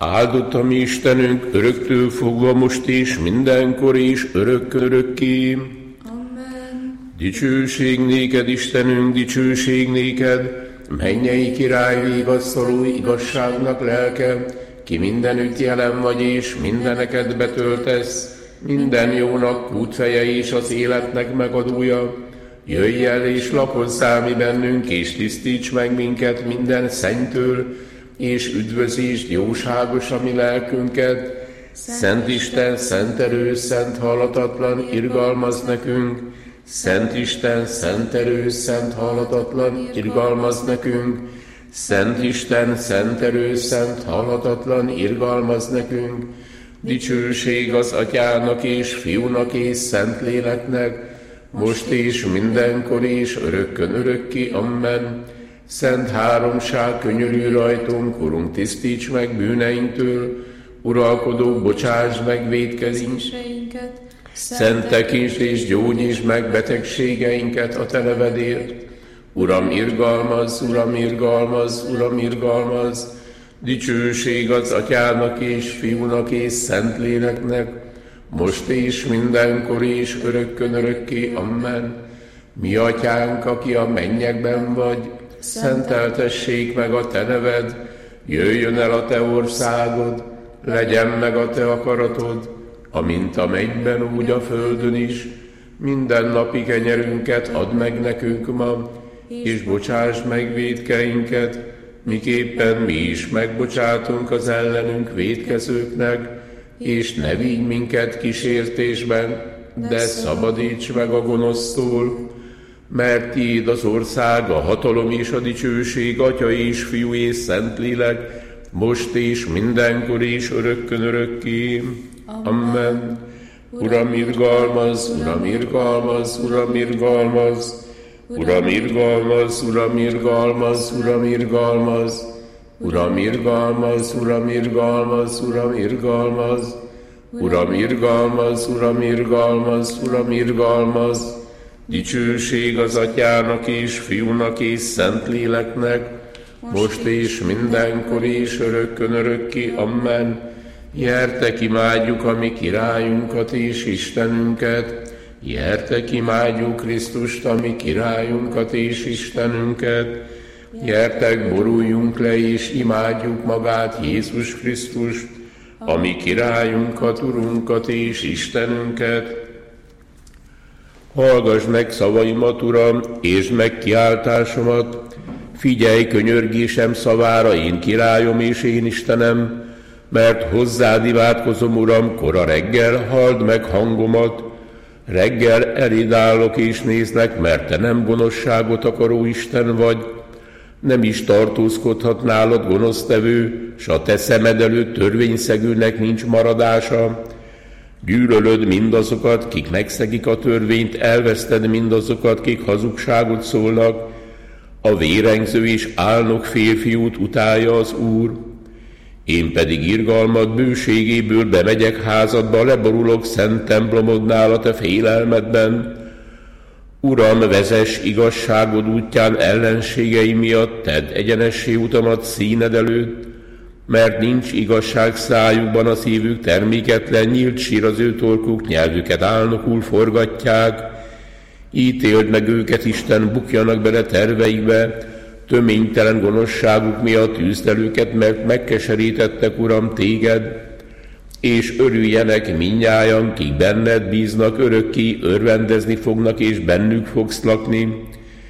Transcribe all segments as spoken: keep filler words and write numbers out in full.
Áldott a mi Istenünk, öröktől fogva most és mindenkor és örökkön-örökké. Amen. Dicsőség néked, Istenünk, dicsőség néked, mennyei király vigasztaló igazságnak lelke, ki mindenütt jelen vagy és mindeneket betöltesz, minden jónak útfeje és az életnek megadója. Jöjj el és lakozzál mi bennünk, és tisztíts meg minket minden szennytől, és üdvözítsd jóságos a mi lelkünket. Szent Isten, szent erő, szent halatatlan, irgalmaz nekünk. Szent Isten, szent erő, szent halatatlan, irgalmaz nekünk. Szent Isten, szent erő, szent halatatlan, irgalmaz nekünk. Dicsőség az Atyának és Fiúnak és Szentléleknek, most és mindenkor és örökkön örökké. Amen. Szent háromság, könyörülj rajtunk, Urunk, tisztíts meg bűneinktől, uralkodó, bocsáss meg vétkezéseinket, Szent tekintsd és gyógyítsd meg betegségeinket a te nevedért. Uram, irgalmaz, Uram, irgalmaz, Uram, irgalmaz. Dicsőség az Atyának és Fiúnak és Szentléleknek, most és mindenkor és örökkön örökké. Amen. Mi Atyánk, aki a mennyekben vagy, szenteltessék meg a te neved, jöjjön el a te országod, legyen meg a te akaratod, amint a mennyben, úgy a földön is. Minden napi kenyerünket add meg nekünk ma, és bocsásd meg vétkeinket, miképpen mi is megbocsátunk az ellenünk vétkezőknek, és ne vigy minket kísértésben, de szabadíts meg a gonosztól, mert tiéd az ország, a hatalom és a dicsőség, Atya és Fiú és Szentlélek, most és mindenkor és örökkön örökké. Amen. Uram, irgalmaz, Uram, irgalmaz, Uram, irgalmaz, Uram, irgalmaz, Uram, irgalmaz, Uram, irgalmaz, Uram, irgalmaz, Uram, irgalmaz, Uram, irgalmaz, Uram, irgalmaz, Uram, irgalmaz, Uram, irgalmaz. Dicsőség az Atyának és Fiúnak és Szentléleknek, most és mindenkor és örökkön örökké. Amen. Gyertek, imádjuk a mi királyunkat és Istenünket, gyertek, imádjuk Krisztust, a mi királyunkat és Istenünket, gyertek, boruljunk le és imádjuk magát, Jézus Krisztust, a mi királyunkat, Urunkat és Istenünket. Hallgass meg szavaimat, Uram, és meg kiáltásomat, figyelj könyörgésem szavára, én királyom és én Istenem, mert hozzád imádkozom, Uram, kora reggel, halld meg hangomat. Reggel eléd állok és nézlek, mert te nem gonoszságot akaró Isten vagy, nem is tartózkodhat nálad gonosztevő, s a te szemed előtt törvényszegőnek nincs maradása. Gyűlölöd mindazokat, kik megszegik a törvényt, elveszted mindazokat, kik hazugságot szólnak. A vérengző és álnok férfiút utálja az Úr. Én pedig irgalmad bőségéből bemegyek házadba, leborulok szent templomodnál a te félelmedben. Uram, vezess igazságod útján ellenségei miatt, tedd egyenessé utamat színed előtt, mert nincs igazság szájukban, a szívük terméketlen, nyílt sír az ő torkuk, nyelvüket álnokul forgatják. Ítéld meg őket, Isten, bukjanak bele terveikbe, töménytelen gonoszságuk miatt üzd el őket, mert megkeserítettek, Uram, téged, és örüljenek mindnyájan, kik benned bíznak, örökké örvendezni fognak, és bennük fogsz lakni,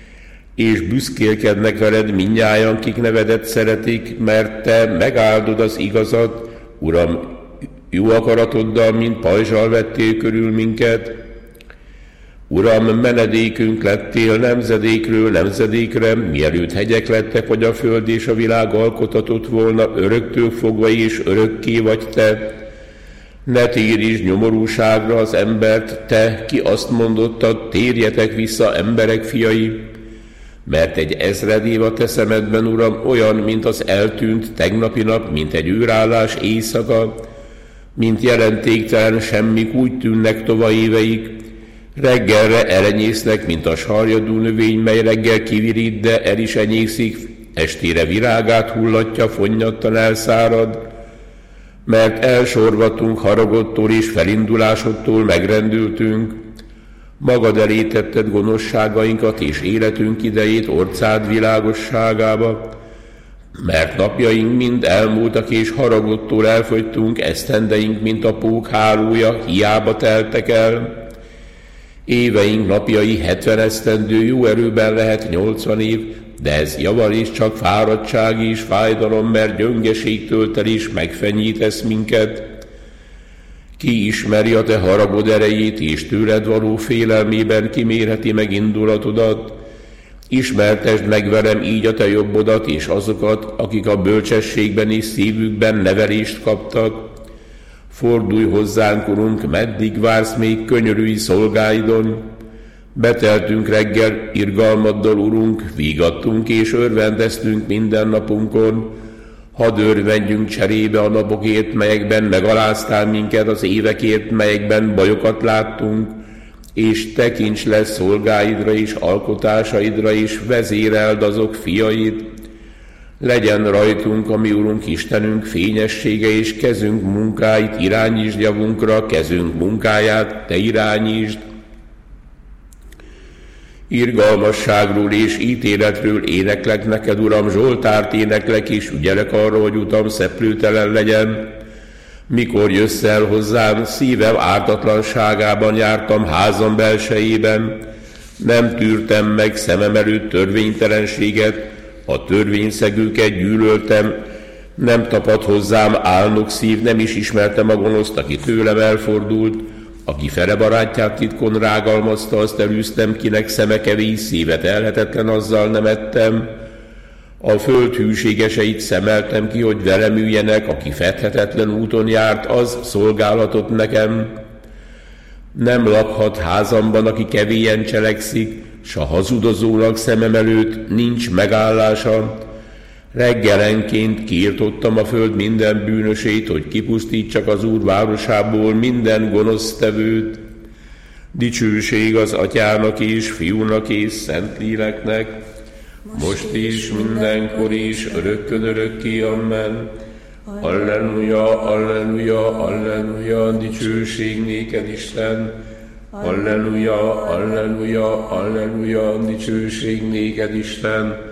és büszkélkednek veled mindnyájan, kik nevedet szeretik, mert te megáldod az igazat, Uram, jó akaratoddal, mint pajzsal vettél körül minket. Uram, menedékünk lettél nemzedékről nemzedékre, mielőtt hegyek lettek, vagy a föld és a világ alkotatott volna, öröktől fogva és örökké vagy te. Ne térítsd nyomorúságra az embert, te, ki azt mondottad, térjetek vissza, emberek fiai, mert egy ezred év a te szemedben, Uram, olyan, mint az eltűnt tegnapi nap, mint egy őrállás éjszaka, mint jelentéktelen semmik úgy tűnnek tova éveik. Reggelre elenyésznek, mint a sarjadú növény, mely reggel kivirít, de el is enyészik, estére virágát hullatja, fonnyadtan elszárad. mert elsorvadtunk haragodtól és felindulásodtól megrendültünk. Magad elé tetted gonoszságainkat és életünk idejét orcád világosságába, mert napjaink mind elmúltak és haragodtól elfogytunk, esztendeink, mint a pók hálója, hiába teltek el. Éveink napjai hetven esztendő, jó erőben lehet nyolcvan év, de ez javarészt csak fáradtság és fájdalom, mert gyöngeségtől tel is megfenyítesz minket. Ki ismeri a te haragod erejét, és tőled való félelmében kimérheti meg indulatodat? Ismertesd meg velem így a te jobbodat, és azokat, akik a bölcsességben és szívükben nevelést kaptak. Fordulj hozzánk, Urunk, meddig vársz még, könyörülj szolgáidon? Beteltünk reggel irgalmaddal, Urunk, vígadtunk és örvendeztünk minden napunkon. Hadd örvendjünk cserébe a napokért, melyekben megaláztál minket, az évekért, melyekben bajokat láttunk, és tekints le szolgáidra és alkotásaidra, és vezéreld azok fiait. Legyen rajtunk, ami Urunk Istenünk fényessége, és kezünk munkáit irányítsd javunkra, kezünk munkáját te irányítsd. Irgalmasságról és ítéletről éneklek neked, Uram, Zsoltárt éneklek, és ügyelek arra, hogy utam szeplőtelen legyen. Mikor jössz el hozzám, szívem ártatlanságában jártam házam belsejében, nem tűrtem meg szemem előtt törvénytelenséget, a törvényszegőket gyűlöltem, nem tapad hozzám álnok szív, nem is ismertem a gonoszt, aki tőlem elfordult, aki fele barátját titkon rágalmazta, azt elűztem, kinek szeme kevés, szívet elhetetlen, azzal nem ettem. A föld hűségeseit szemeltem ki, hogy velem üljenek, aki fedhetetlen úton járt, az szolgálatot nekem. Nem lakhat házamban, aki kevélyen cselekszik, s a hazudozónak szemem előtt nincs megállása. Reggelenként kiirtottam a föld minden bűnösét, hogy kipusztítsak az Úr városából minden gonosztevőt. Dicsőség az Atyának és Fiúnak és Szentléleknek, most is, mindenkor is, örökkön örökké, amen. Alleluja, alleluja, alleluja, dicsőség néked, Isten. Alleluja, alleluja, alleluja, dicsőség néked, Isten.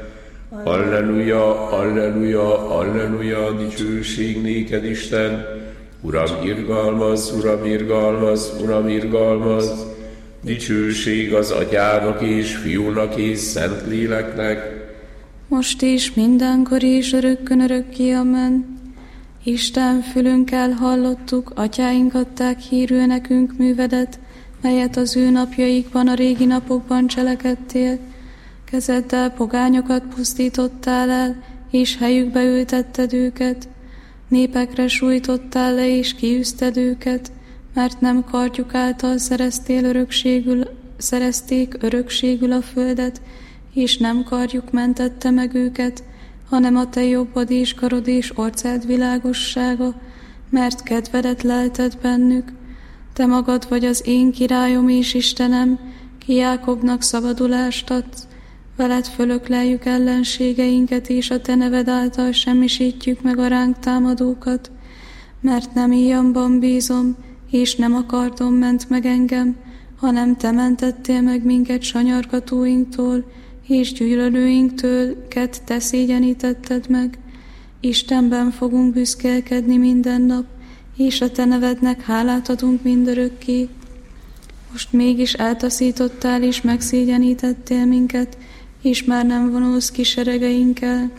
Alleluja, alleluja, alleluja, dicsőség néked, Isten. Uram, irgalmaz, Uram, irgalmaz, Uram, irgalmaz. Dicsőség az Atyának és Fiúnak és Szentléleknek, most is, mindenkor is, örökkön örökké, amen. Isten, fülünkkel hallottuk, atyáink adták hírül nekünk művedet, melyet az ő napjaikban, a régi napokban cselekedtél. Kezeddel pogányokat pusztítottál el, és helyükbe ültetted őket. Népekre sújtottál le, és kiűzted őket, mert nem kardjuk által szereztél örökségül, szerezték örökségül a földet, és nem kardjuk mentette meg őket, hanem a te jobbod és karod és orcád világossága, mert kedvedet lelted bennük. Te magad vagy az én királyom és Istenem, ki Jákobnak szabadulást adsz. Veled fölökleljük ellenségeinket, és a te neved által semmisítjük meg a ránk támadókat, mert nem íjamban bízom, és nem a kardom ment meg engem, hanem te mentettél meg minket sanyargatóinktól, és gyűlölőinktől, ket te szégyenítetted meg. Istenben fogunk büszkélkedni minden nap, és a te nevednek hálát adunk mindörökké. Most mégis eltaszítottál és megszégyenítettél minket, és már nem vonulsz ki seregeinkkel.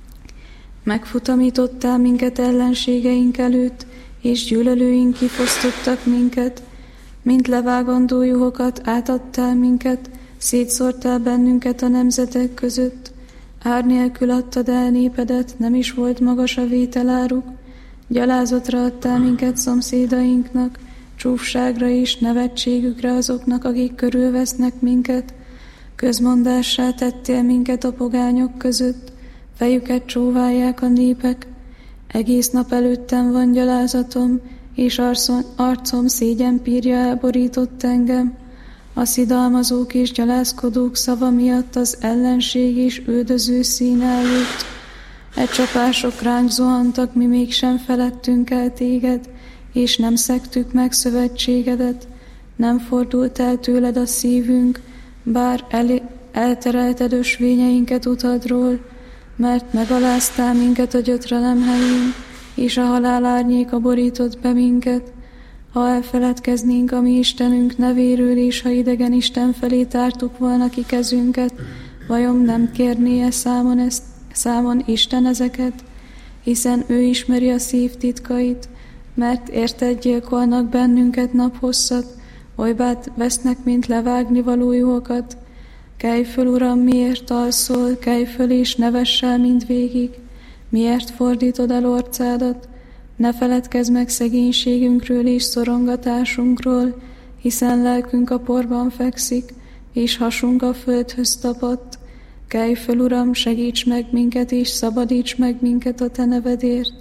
Megfutamítottál minket ellenségeink előtt, és gyűlölőink kifosztottak minket. Mint levágandó juhokat átadtál minket, szétszórtál bennünket a nemzetek között. Ár nélkül adtad el népedet, nem is volt magas a vételáruk. Gyalázatra adtál minket szomszédainknak, csúfságra és nevetségükre azoknak, akik körülvesznek minket. Közmondássá tettél minket a pogányok között, fejüket csóválják a népek. Egész nap előttem van gyalázatom, és arcom, arcom szégyenpírja elborított engem. A szidalmazók és gyalázkodók szava miatt az ellenség és üldöző szín eljött. E csapások ránk zuhantak, mi mégsem feledtünk el téged, és nem szegtük meg szövetségedet. Nem fordult el tőled a szívünk, bár el- elterelted ösvényeinket utadról, mert megaláztál minket a gyötrelem helyén, és a halál árnyéka borított be minket. Ha elfeledkeznénk a mi Istenünk nevéről, és ha idegen Isten felé tártuk volna ki kezünket, vajon nem kérné-e számon, ezt, számon Isten ezeket? Hiszen ő ismeri a szív titkait, mert érted gyilkolnak bennünket naphosszat, olybát vesznek, mint levágni való juhokat. Kelj föl, Uram, miért alszol, kelj föl és ne vess el mindvégig. Miért fordítod el orcádat? Ne feledkezz meg szegénységünkről és szorongatásunkról, hiszen lelkünk a porban fekszik, és hasunk a földhöz tapadt. Kelj föl, Uram, segíts meg minket, és szabadíts meg minket a te nevedért.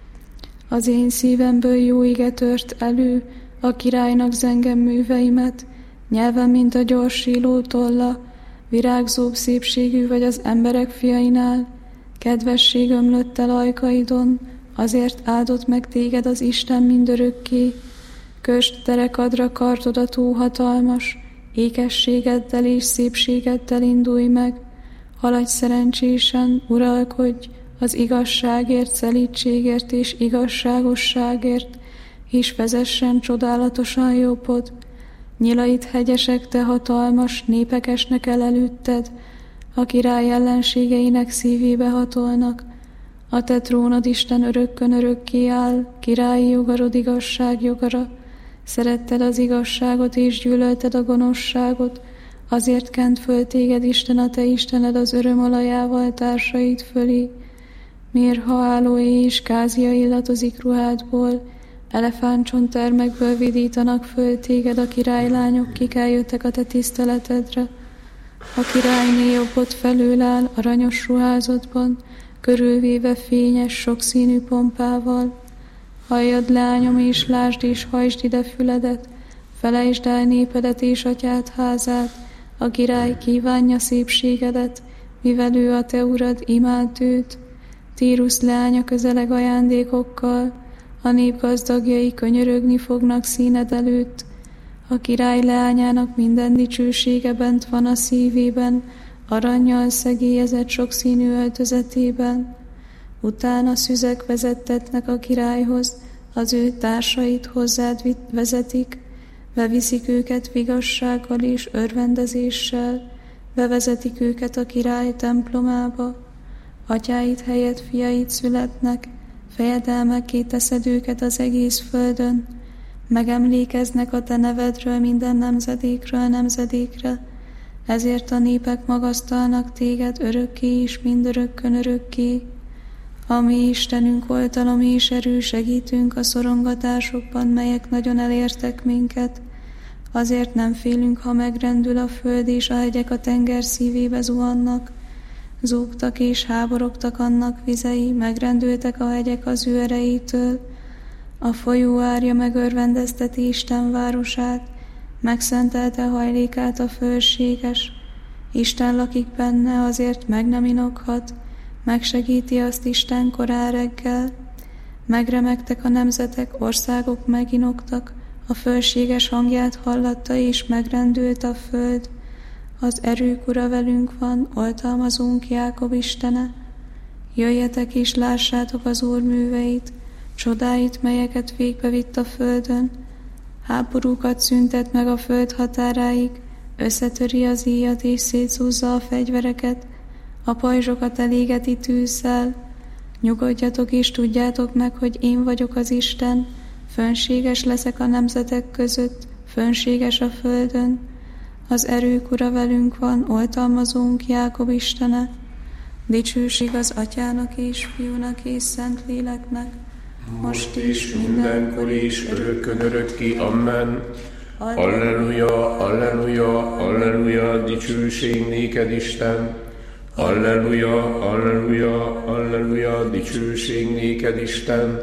Az én szívemből jó ige tört elő, a királynak zengem műveimet, nyelvem, mint a gyorsíló tolla, virágzóbb szépségű vagy az emberek fiainál, kedvesség ömlött el ajkaidon, azért áldott meg téged az Isten mindörökké. Kösd derekadra kartodat ó hatalmas, ékességeddel és szépségeddel indulj meg, haladj szerencsésen, uralkodj az igazságért, szelídségért és igazságosságért, és vezessen csodálatosan jobbod. Nyilait hegyesek, te hatalmas, népek esnek el előtted, a király ellenségeinek szívébe hatolnak. A te trónod, Isten, örökkön örökké áll, királyi jogarod igazság jogara. Szeretted az igazságot és gyűlölted a gonoszságot, azért kent föl téged, Isten, a te Istened az örömolajával társaid fölé. Mirha álóé és kázia illatozik ruhádból, elefántcsontermekből vidítanak föl téged a királylányok, kik eljöttek a te tiszteletedre. A királyné jobbod felől áll aranyos ruházatban, körülvéve fényes, sokszínű pompával. Halljad, lányom, és lásd, és hajtsd ide füledet, felejtsd el népedet és atyád házát, a király kívánja szépségedet, mivel ő a te urad, imád őt. Tírusz leánya közeleg ajándékokkal, a nép gazdagjai könyörögni fognak színed előtt. A király leányának minden dicsősége bent van a szívében, arannyal szegélyezett sokszínű öltözetében. Utána szüzek vezettetnek a királyhoz, az ő társait hozzád vezetik, beviszik őket vigassággal és örvendezéssel, bevezetik őket a király templomába. Atyáid helyett fiaid születnek, fejedelmekké teszed őket az egész földön, megemlékeznek a te nevedről minden nemzedékről nemzedékre, ezért a népek magasztalnak téged örökké és mindörökkön örökké. A mi Istenünk, oltalom és erő, segítünk a szorongatásokban, melyek nagyon elértek minket. Azért nem félünk, ha megrendül a föld, és a hegyek a tenger szívébe zuhannak. Zúgtak és háborogtak annak vizei, megrendültek a hegyek az ő erejétől. A folyó árja megörvendezteti Isten városát, megszentelte hajlékát a fölséges. Isten lakik benne, azért meg nem inokhat, megsegíti azt Isten korán reggel. Megremegtek a nemzetek, országok meginoktak, a fölséges hangját hallatta és megrendült a föld. Az erők ura velünk van, oltalmazunk Jákob Istene. Jöjjetek és lássátok az Úr műveit, csodáit, melyeket végbevitt a földön. Háborúkat szüntet meg a föld határáig, összetöri az íjat és szétszúzza a fegyvereket, a pajzsokat elégeti tűzzel. Nyugodjatok és tudjátok meg, hogy én vagyok az Isten, fönséges leszek a nemzetek között, fönséges a földön. Az erők ura velünk van, oltalmazónk Jákob Istene. Dicsőség az Atyának és Fiúnak és Szentléleknek, most is, mindenkor is, örökkön örökké. Amen. Alleluja, alleluja, alleluja, dicsőség néked, Isten. Alleluja, alleluja, alleluja, dicsőség néked, Isten.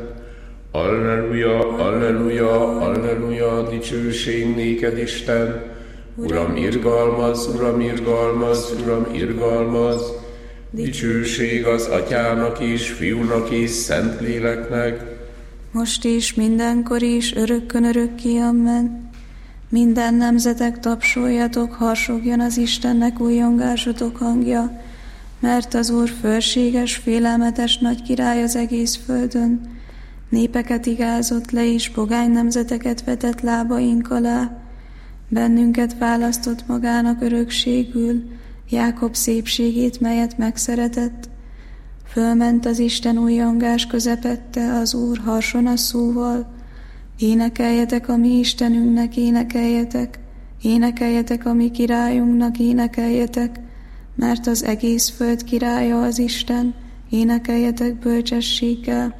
Alleluja, alleluja, alleluja, dicsőség néked, Isten. Uram, irgalmaz, Uram, irgalmaz, Uram, irgalmaz. Dicsőség az Atyának és Fiúnak és Szentléleknek, most is, mindenkor is, örökkön örökké, amen. Minden nemzetek, tapsoljatok, harsogjon az Istennek újjongásotok hangja, mert az Úr fölséges, félelmetes nagy király az egész földön. Népeket igázott le, és pogány nemzeteket vetett lábaink alá. Bennünket választott magának örökségül, Jákob szépségét, melyet megszeretett. Fölment az Isten újjongás közepette, az Úr harsona szóval. Énekeljetek a mi Istenünknek, énekeljetek, énekeljetek a mi királyunknak, énekeljetek, mert az egész föld királya az Isten, énekeljetek bölcsességgel.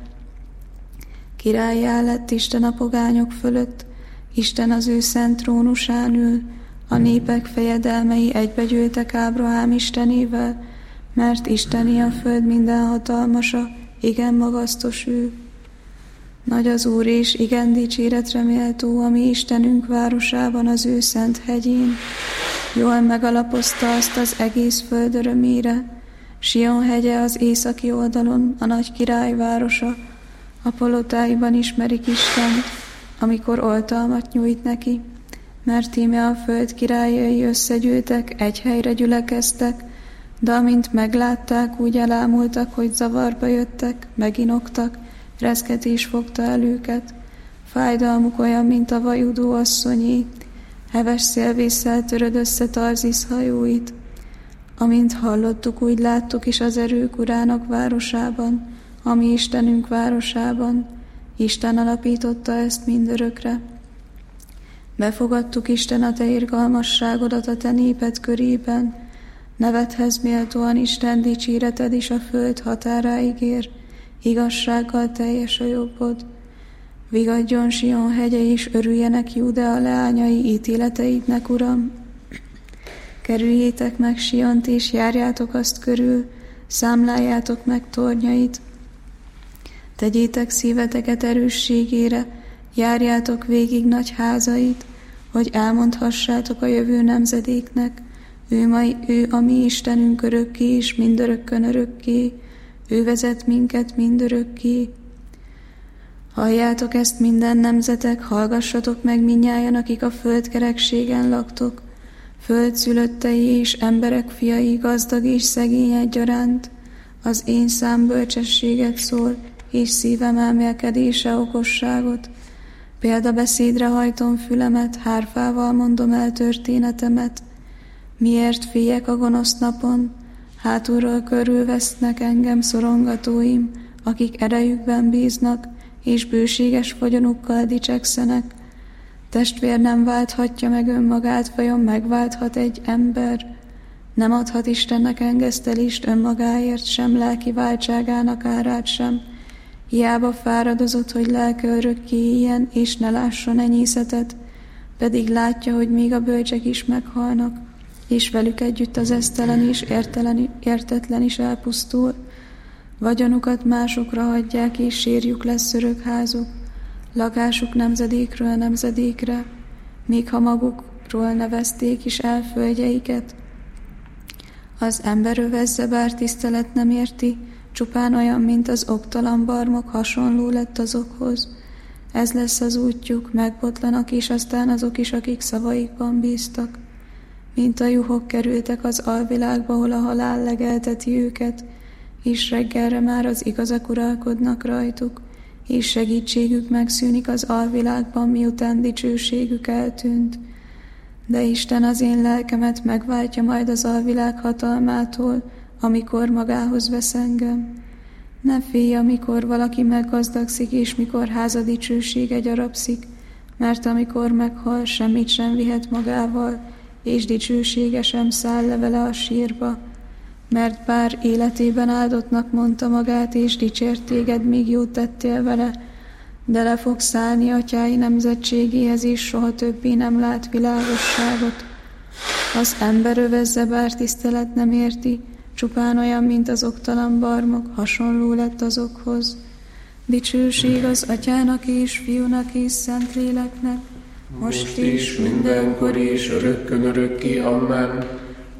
Királlyá lett Isten a pogányok fölött, Isten az ő szent trónusán ül, a népek fejedelmei egybegyűltek Ábrahám Istenével, mert Isteni a föld minden hatalmasa, igen magasztos ő. Nagy az Úr és igen dicséretre méltó a mi Istenünk városában, az ő szent hegyén. Jól megalapozta azt az egész föld örömére. Sion hegye az északi oldalon, a nagy király városa. A palotáiban ismerik Istent, amikor oltalmat nyújt neki. Mert íme a föld királyai összegyűltek, egy helyre gyülekeztek, de amint meglátták, úgy elámultak, hogy zavarba jöttek, meginoktak, reszketés fogta el őket. Fájdalmuk olyan, mint a vajudó asszonyé, heves szélvésszel töröd össze Tarzisz hajóit. Amint hallottuk, úgy láttuk is az erők urának városában, a mi Istenünk városában. Isten alapította ezt mindörökre. Befogadtuk Isten a te irgalmasságodat a te néped körében, nevedhez méltóan Isten dicséreted is a föld határáig ér, igazsággal teljes a jobbod. Vigadjon Sion hegye is, örüljenek Júdea leányai ítéleteidnek, Uram. Kerüljétek meg Siont és járjátok azt körül, számláljátok meg tornyait. Tegyétek szíveteket erősségére, járjátok végig nagy házait, hogy elmondhassátok a jövő nemzedéknek, ő, mai, ő a mi Istenünk örökké és mindörökkön örökké, ő vezet minket mindörökké. Halljátok ezt minden nemzetek, hallgassatok meg mindnyájan, akik a földkerekségen laktok, földszülöttei és emberek fiai, gazdag és szegény egyaránt. Az én szám bölcsességet szól, és szívem elmélkedése okosságot. Példabeszédre hajtom fülemet, hárfával mondom el történetemet. Miért féljek a gonosz napon? Hátulról körülvesznek engem szorongatóim, akik erejükben bíznak, és bőséges vagyonukkal dicsekszenek. Testvér nem válthatja meg önmagát, vajon megválthat egy ember? Nem adhat Istennek engesztelést önmagáért sem, lelki váltságának árát sem. Hiába fáradozott, hogy lelke örökké éljen, és ne lásson enyészetet, pedig látja, hogy még a bölcsek is meghalnak, és velük együtt az esztelen és értelen, értetlen is elpusztul. Vagyonukat másokra hagyják, és sírjuk lesz örökházuk, lakásuk nemzedékről nemzedékre, még ha magukról nevezték is el földjeiket. Az ember övezze, bár tisztelet nem érti, csupán olyan, mint az oktalan barmok, hasonló lett azokhoz. Ez lesz az útjuk, megbotlanak, és aztán azok is, akik szavaikban bíztak. Mint a juhok kerültek az alvilágba, hol a halál legelteti őket, és reggelre már az igazak uralkodnak rajtuk, és segítségük megszűnik az alvilágban, miután dicsőségük eltűnt. De Isten az én lelkemet megváltja majd az alvilág hatalmától, amikor magához vesz engem. Ne félj, amikor valaki meggazdagszik, és mikor háza dicsősége gyarapszik, mert amikor meghal, semmit sem vihet magával, és dicsősége sem száll le vele a sírba. Mert bár életében áldottnak mondta magát, és dicsért téged, míg jót tettél vele, de le fog szállni atyái nemzetségéhez, és soha többé nem lát világosságot. Az ember övezze, bár tisztelet nem érti, csupán olyan, mint az oktalan barmok, hasonló lett azokhoz. Dicsőség az Atyának és Fiúnak és Szentléleknek, most is, mindenkor és örökkön örökké, amen.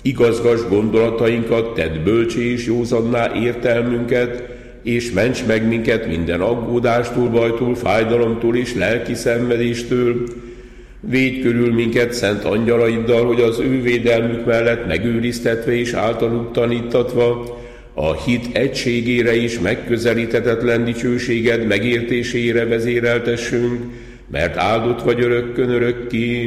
igazgass gondolatainkat, tedd bölcsé és józanná értelmünket, és ments meg minket minden aggódástól, bajtól, fájdalomtól és lelki szenvedéstől. Védj körül minket szent angyalaiddal, hogy az ő védelmük mellett megőriztetve és általuk tanítatva, a hit egységére is megközelíthetetlen dicsőséged megértésére vezéreltessünk, mert áldott vagy örökkön örökké.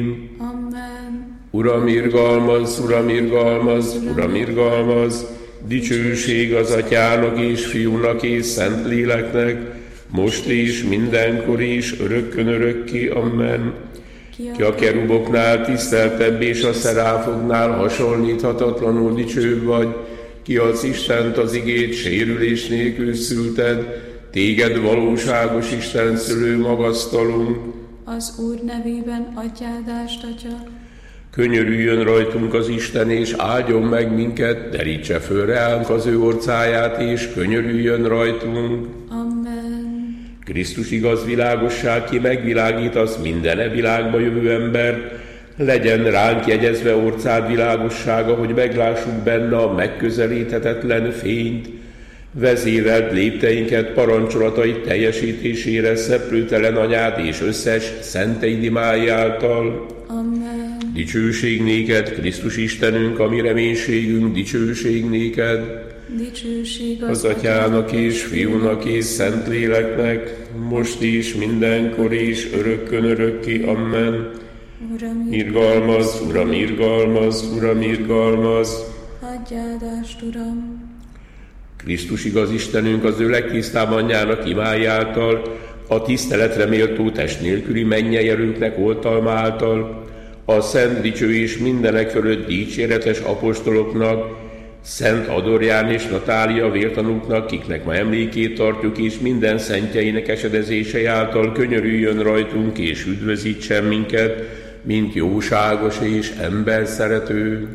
Amen. Uram, irgalmaz, Uram, irgalmaz, Uram, irgalmaz, dicsőség az Atyának és Fiúnak és Szentléleknek, most is, mindenkor is, örökkön örökké. Amen. Ki a keruboknál tiszteltebb és a szeráfoknál hasonlíthatatlanul dicsőbb vagy, ki az Istent az igét sérülés nélkül szülted, téged valóságos Isten szülő magasztalunk. Az Úr nevében atyádást, Atya. Könyörüljön rajtunk az Isten, és áldjon meg minket, derítse föl reánk az ő orcáját, és könyörüljön rajtunk. Amen. Krisztus igaz világosság, ki megvilágítasz minden e világba jövő embert, legyen ránk jegyezve orcád világossága, hogy meglássuk benne a megközelíthetetlen fényt. Vezéreld lépteinket, parancsolatait teljesítésére szeplőtelen anyád és összes szenteid imái által. Amen. Dicsőség néked, Krisztus Istenünk, a mi reménységünk, dicsőség néked. Dicsőség az, az Atyának és Fiúnak és Szentléleknek, most is, mindenkor is, örökkön örökké. Amen. Uram, Irgalmaz, Uram, irgalmaz, Uram, irgalmaz. adj áldást, Uram. Krisztus igaz Istenünk, az ő legtisztább anyjának imái által, a tiszteletre méltó test nélküli mennyei erőknek oltalma által, a szent, dicső és mindenek fölött dicséretes apostoloknak, Szent Adorján és Natália vértanúknak, kiknek ma emlékét tartjuk, és minden szentjeinek esedezései által könyörüljön rajtunk, és üdvözítsen minket, mint jóságos és emberszerető.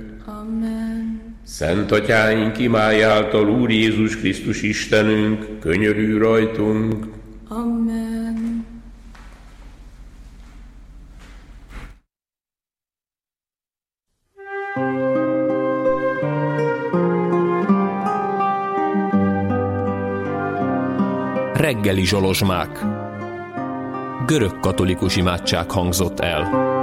Amen. Szent Atyáink imái által Úr Jézus Krisztus Istenünk, könyörülj rajtunk. Amen. Reggeli zsolozsmák. Görög katolikus imádság hangzott el.